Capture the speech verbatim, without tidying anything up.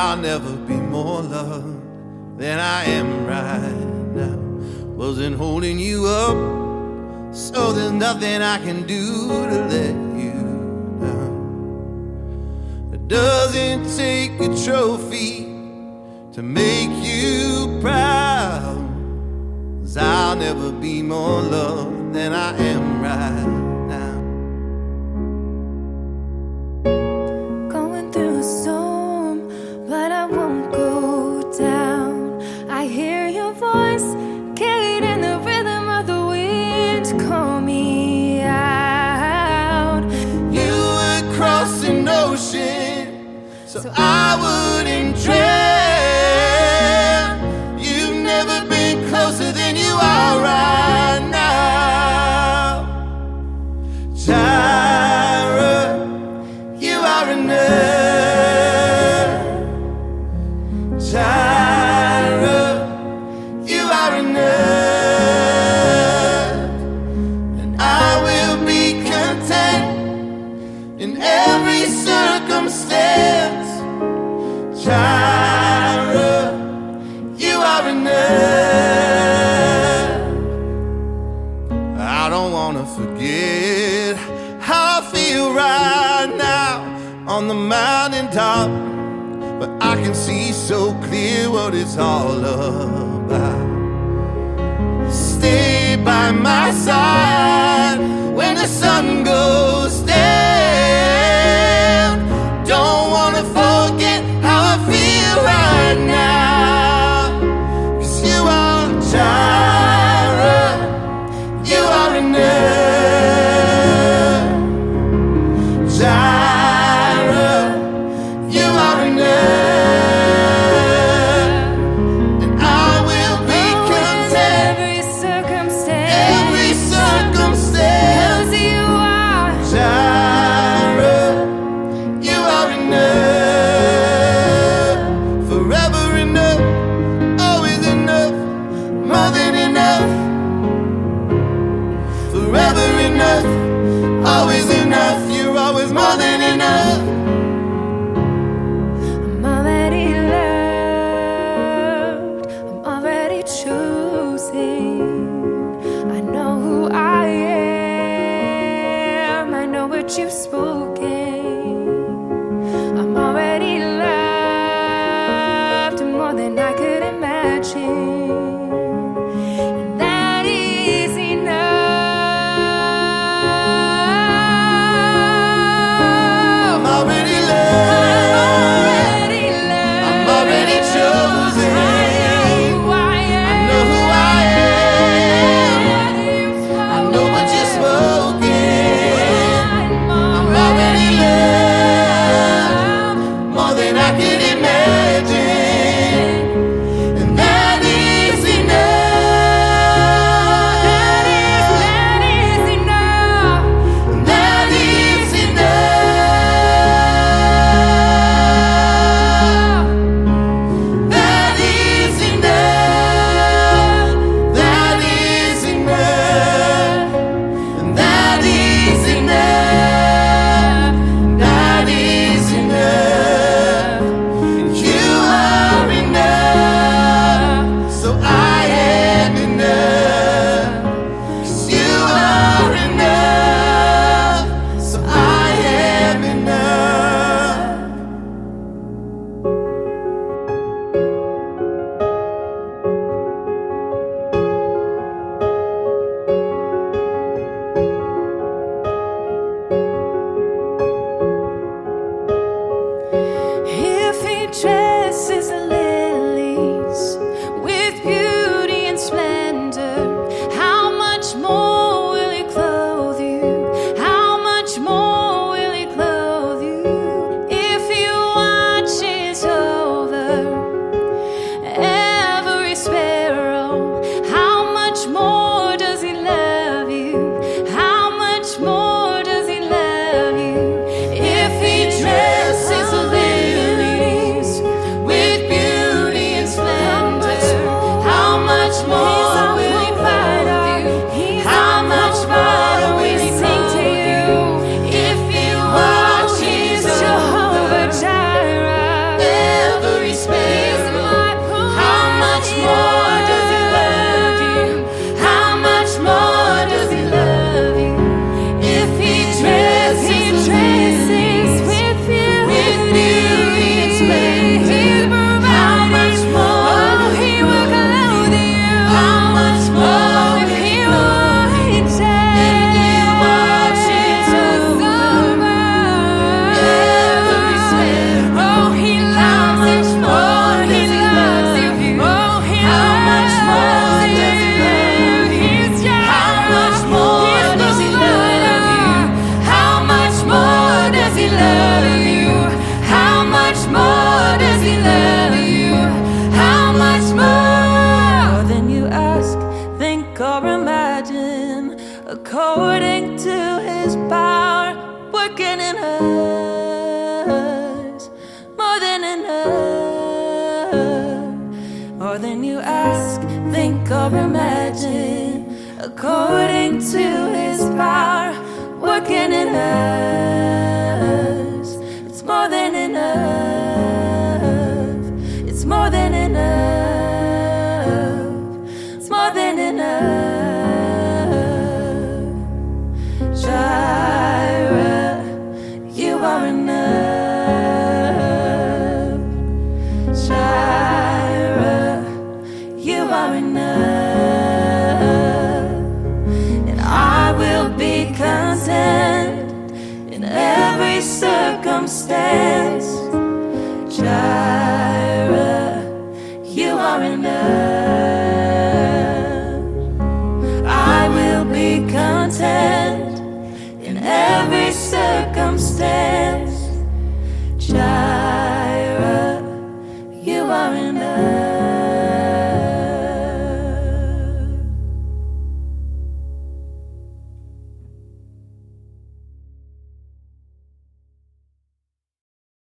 I'll never be more loved than I am right now. Wasn't holding you up, so there's nothing I can do to let you down. It doesn't take a trophy to make you proud, 'cause I'll never be more loved than I am right now. Going through a storm, but I won't go down. I hear your voice carried in the rhythm of the wind to call me out. You would cross an ocean so I wouldn't drown. You've never been closer than you are right now. Jireh, you are enough. Jireh, you are enough. And I will be content in every circumstance. Jireh, you are enough. I don't wanna forget how I feel right now on the mountaintop, but I can see so clear what it's all about. Stay by my side when the sun goes down. Don't wanna forget how I feel right now, 'cause you are Jireh, you are enough. Jireh, you are enough. And I will be content Every circumstance, every circumstance. 'cause you are. Jireh, you are enough. Forever enough, always enough, more than enough. Forever enough, always enough. You're always more than enough. I'm already loved, I'm already choosing. I know who I am, I know what you've spoken. I'm already loved more than I could imagine. And that is enough. I'm already loved. Already loved. I'm already chosen. I know who I am. I know who I am. I know what you've spoken. I'm already loved more than I could imagine. And that is enough. That is, that is enough. That is enough. That is enough. That is enough. And that is enough. That is enough. And you are enough. So I am enough. 'Cause you are enough. So I am enough. If he dresses the lilies with beauty and splendor, how much more will he clothe you? How much more will he clothe you? If he watches over every sparrow, how much more does he love you? How much more does he love you? If he dresses the lilies than you ask, think, or imagine. According to His power working in us, it's more than enough.